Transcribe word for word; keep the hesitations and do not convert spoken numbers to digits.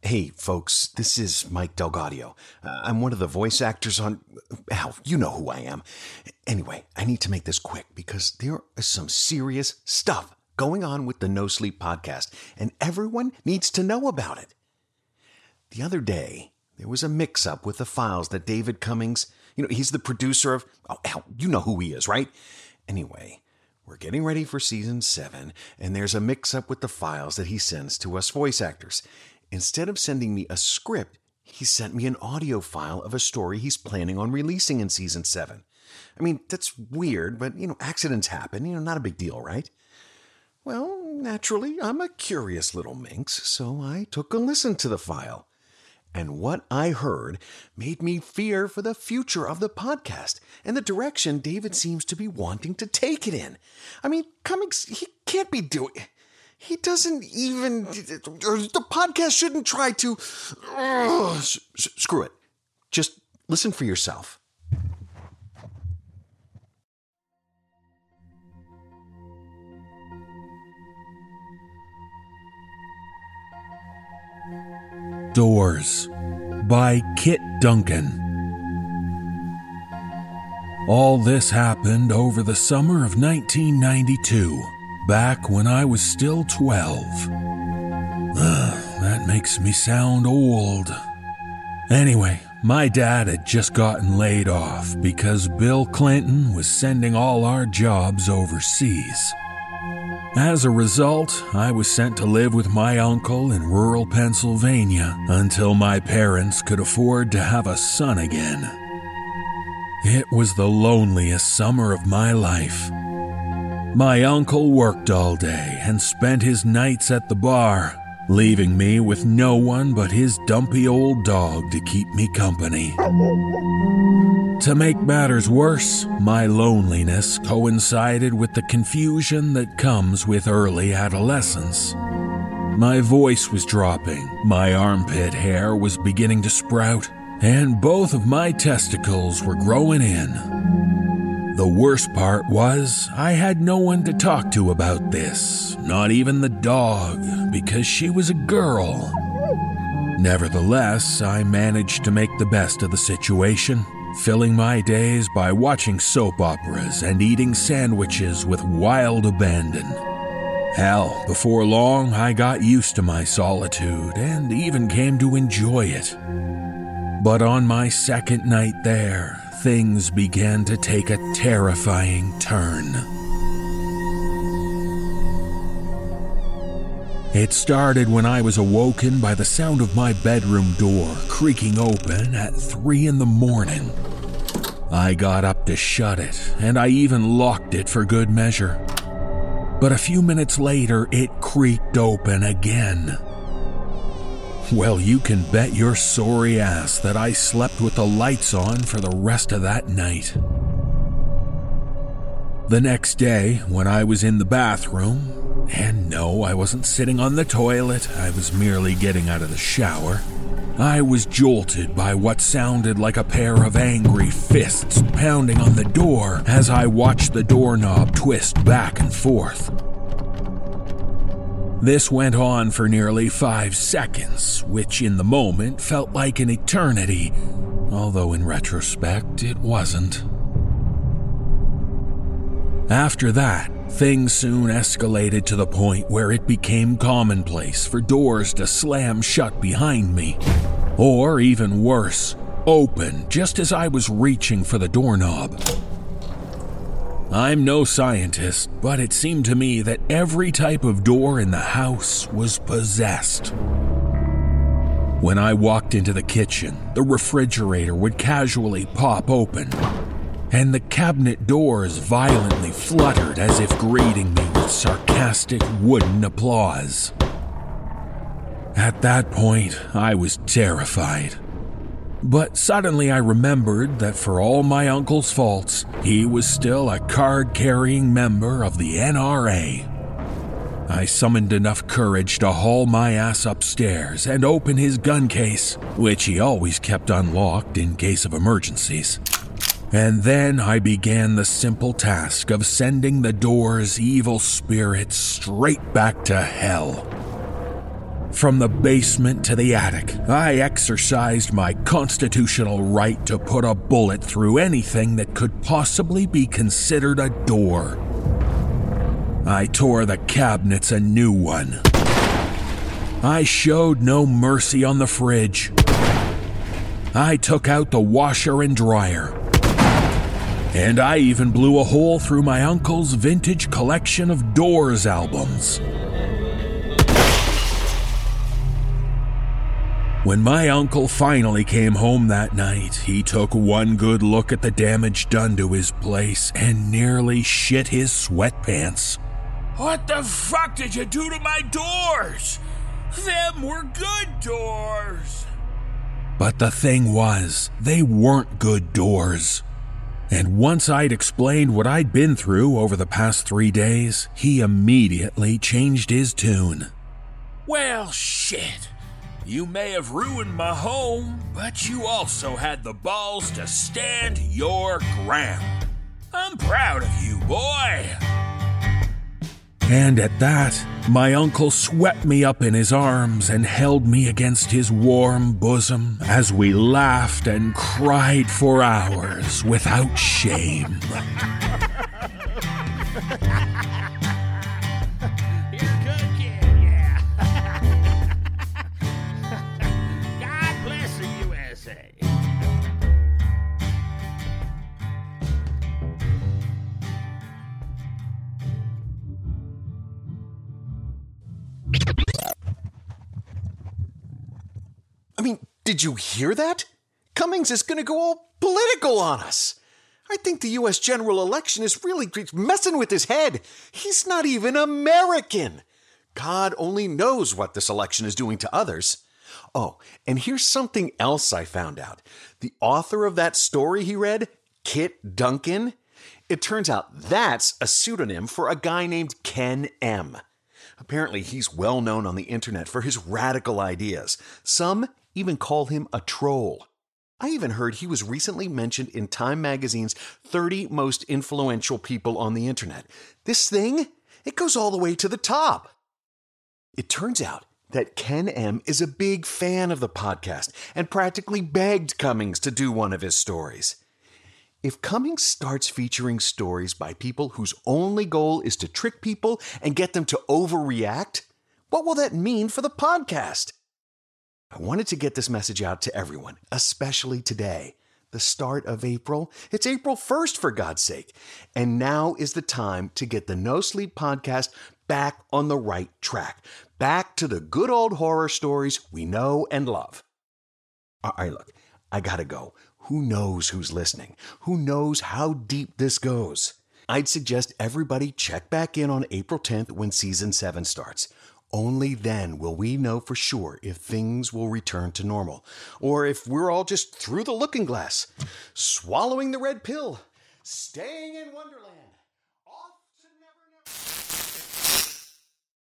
Hey, folks, this is Mike Delgadio. Uh, I'm one of the voice actors on... Hell, you know who I am. Anyway, I need to make this quick because there is some serious stuff going on with the No Sleep podcast, and everyone needs to know about it. The other day, there was a mix-up with the files that David Cummings... You know, he's the producer of... Oh, hell, you know who he is, right? Anyway... We're getting ready for season seven, and there's a mix-up with the files that he sends to us voice actors. Instead of sending me a script, he sent me an audio file of a story he's planning on releasing in season seven. I mean, that's weird, but, you know, accidents happen. You know, not a big deal, right? Well, naturally, I'm a curious little minx, so I took a listen to the file. And what I heard made me fear for the future of the podcast and the direction David seems to be wanting to take it in. I mean, Cummings, he can't be doing... He doesn't even... The podcast shouldn't try to... Uh, s- screw it. Just listen for yourself. Doors by Kit Duncan. All this happened over the summer of nineteen ninety-two, back when I was still twelve. Ugh, that makes me sound old. Anyway, my dad had just gotten laid off because Bill Clinton was sending all our jobs overseas. As a result, I was sent to live with my uncle in rural Pennsylvania until my parents could afford to have a son again. It was the loneliest summer of my life. My uncle worked all day and spent his nights at the bar, leaving me with no one but his dumpy old dog to keep me company. To make matters worse, my loneliness coincided with the confusion that comes with early adolescence. My voice was dropping, my armpit hair was beginning to sprout, and both of my testicles were growing in. The worst part was, I had no one to talk to about this, not even the dog, because she was a girl. Nevertheless, I managed to make the best of the situation, filling my days by watching soap operas and eating sandwiches with wild abandon. Hell, before long, I got used to my solitude and even came to enjoy it. But on my second night there, things began to take a terrifying turn. It started when I was awoken by the sound of my bedroom door creaking open at three in the morning. I got up to shut it, and I even locked it for good measure. But a few minutes later, it creaked open again. Well, you can bet your sorry ass that I slept with the lights on for the rest of that night. The next day, when I was in the bathroom, and no, I wasn't sitting on the toilet, I was merely getting out of the shower, I was jolted by what sounded like a pair of angry fists pounding on the door as I watched the doorknob twist back and forth. This went on for nearly five seconds, which in the moment felt like an eternity, although in retrospect it wasn't. After that, things soon escalated to the point where it became commonplace for doors to slam shut behind me, or even worse, open just as I was reaching for the doorknob. I'm no scientist, but it seemed to me that every type of door in the house was possessed. When I walked into the kitchen, the refrigerator would casually pop open, and the cabinet doors violently fluttered as if greeting me with sarcastic wooden applause. At that point, I was terrified. But suddenly I remembered that for all my uncle's faults, he was still a card-carrying member of the N R A. I summoned enough courage to haul my ass upstairs and open his gun case, which he always kept unlocked in case of emergencies. And then I began the simple task of sending the door's evil spirits straight back to hell. From the basement to the attic, I exercised my constitutional right to put a bullet through anything that could possibly be considered a door. I tore the cabinets a new one. I showed no mercy on the fridge. I took out the washer and dryer. And I even blew a hole through my uncle's vintage collection of Doors albums. When my uncle finally came home that night, he took one good look at the damage done to his place and nearly shit his sweatpants. What the fuck did you do to my doors? Them were good doors. But the thing was, they weren't good doors. And once I'd explained what I'd been through over the past three days, he immediately changed his tune. Well, shit. You may have ruined my home, but you also had the balls to stand your ground. I'm proud of you, boy. And at that, my uncle swept me up in his arms and held me against his warm bosom as we laughed and cried for hours without shame. You're a good kid, yeah. God bless the U S A. I mean, did you hear that? Cummings is going to go all political on us. I think the U S general election is really messing with his head. He's not even American. God only knows what this election is doing to others. Oh, and here's something else I found out. The author of that story he read, Kit Duncan, it turns out that's a pseudonym for a guy named Ken M. Apparently, he's well known on the internet for his radical ideas. Some even call him a troll. I even heard he was recently mentioned in Time Magazine's thirty most influential people on the internet. This thing, it goes all the way to the top. It turns out that Ken M is a big fan of the podcast and practically begged Cummings to do one of his stories. If Cummings starts featuring stories by people whose only goal is to trick people and get them to overreact, what will that mean for the podcast? I wanted to get this message out to everyone, especially today, the start of April. It's April first, for God's sake. And now is the time to get the No Sleep podcast back on the right track, back to the good old horror stories we know and love. All right, look, I gotta go. Who knows who's listening? Who knows how deep this goes? I'd suggest everybody check back in on April tenth when season seven starts. Only then will we know for sure if things will return to normal, or if we're all just through the looking glass, swallowing the red pill, staying in Wonderland.